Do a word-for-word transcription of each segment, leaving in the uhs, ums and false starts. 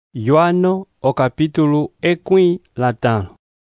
Yohano o capítulo ekwi latano.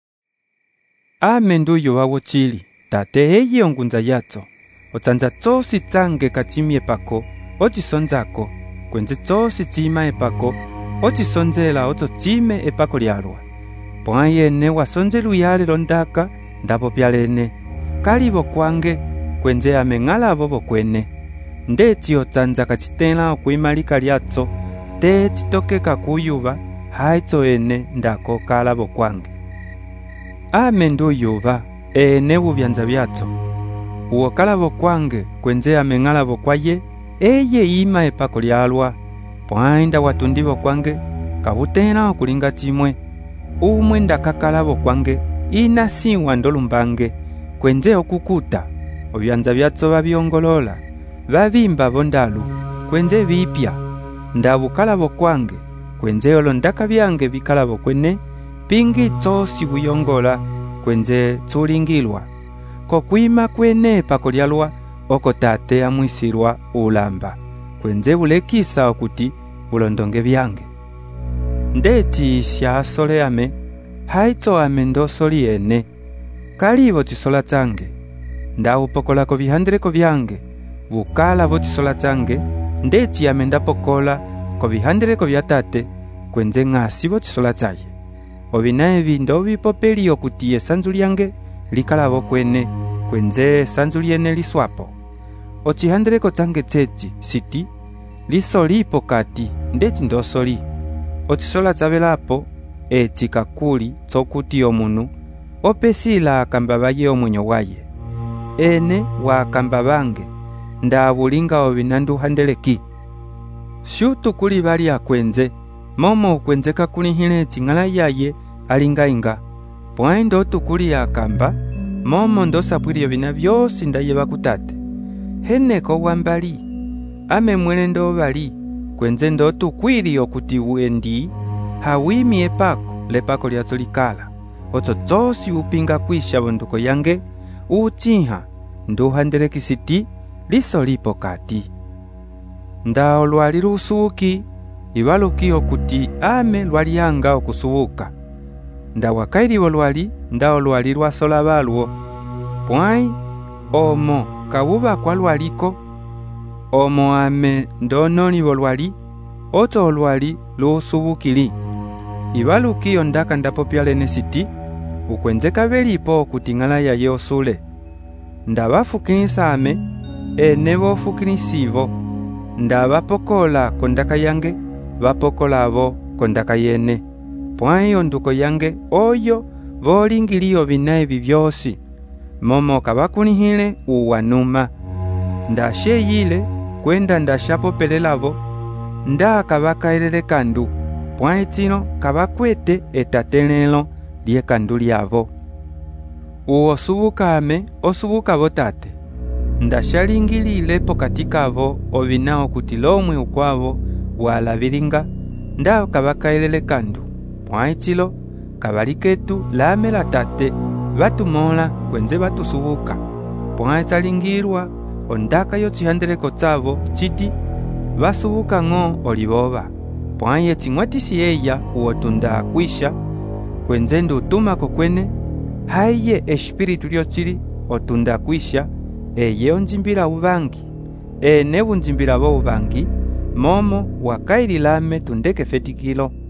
Ame nduyo wawo chili, tate eye ongunza yatso. Otsanza tsosi tsange kachimie pako, ochisonzako, kwenze tsosi chima epako, ochisonzela oto chime epako lialwa. Pwa yene wasonzelu yale londaka, ndapo pyalene. Kalibo kwange, kwenze amengala bobo kwene. Ndeti otsanza kachitela okuimalika liatso, te chitokeka kuyuba, haitso ene ndako kalabo kwange. Ame nduyuba, ene ubyanza byatso. Uwo kalabo kwange, kwenze amengalabo kwaye, eye ima epako lialwa. Pwainda watundibo kwange, kabutena okulinga chimwe. Umwe ndakakalabo kwange, ina siwa ndolumbange, kwenze okukuta. Obyanza byatso babiongolola, babimba bondalu, kwenze bipya. Ndabukalabo kwange, kwenze olondaka byange bikalabo kwene, pingi tsosi buyongola, kwenze tsulingilwa. Kokwima kwene pako lialwa, oko tate amwisirwa ulamba, kwenze ulekisa okuti ulondonge byange. Ndeti isya asole ame, haitso ame ndosoli ene, kalibo chisola change. Ndaupokolako bihandreko byange, bukala bo chisola change, ndeti ame ndapokola ko bihandreko bya tate, kwenze ngasi bo chisola chaye. Obinae bindo bipopeli okuti esanzu lyange likalabo kwene, kwenze esanzu lyene liswapo. Ochihandreko change chechi siti lisolipo kati, ndeti ndosoli. Ochisola chabelapo echi kakuli tsokuti omunu opesila akambabaye omunyo waye. Ene wa akambabange ndabulinga obinandu handeleki. Shutu kuli bali akwenze, momo kwenze kakulihile chingala yaye alinga inga. Pwaindo tukuli akamba, momo ndosapwili obina byosi ndaye bakutate. Heneko wambali, ame mwelendo bali, kwenze ndo tukwili okuti uendi, hawimi epako, lepako liatso likala. Oto tsosi upinga kwisha bonduko yange, uchiha, nduhandeleki siti, liso lipo kati. Ndao lwali lusubuki, iwaluki okuti ame lwalianga okusubuka. Ndawakailiwo lwali, ndao lwali lwasola balwo. Pwai, omo kabuba kwa lwaliko, omo ame ndononibo lwali, oto lwali lusubukili. Iwaluki ondaka ndapopyalene siti, ukwenze kabelipo okuti ngala ya yosule. Ndabafukinisa ame, ene bofukinisibo. Ndabapokola kondaka yange, bapokola abo kondaka yene. Pwai onduko yange, oyo bolingiliyo binae bibyosi. Momo kabakunihile uwanuma. Ndashe yile, kwenda ndashapopelelabo, nda kabakaelele kandu. Pwai chino kabakwete etatelelo liye kandu liabo. Uwo subuka ame, osubuka botate. Ndashalingilile pokatika abo obinao kutilomwe ukwabo walabiringa, nda kabakaelele kandu. Pwai chilo, kabaliketu lame la tate, batumola kwenze batusubuka. Pwai chalingirwa, ondaka yo chihandeleko chabo, chiti, basubuka ngo oliboba. Pwai echingwatisi eya uotunda kwisha, kwenze ndu utuma kokwene, haiye espiritu lyo chili otunda kwisha, eye onjimbira ubangi, ene bunjimbira bo ubangi, momo wakaili lame tundeke fetikilo.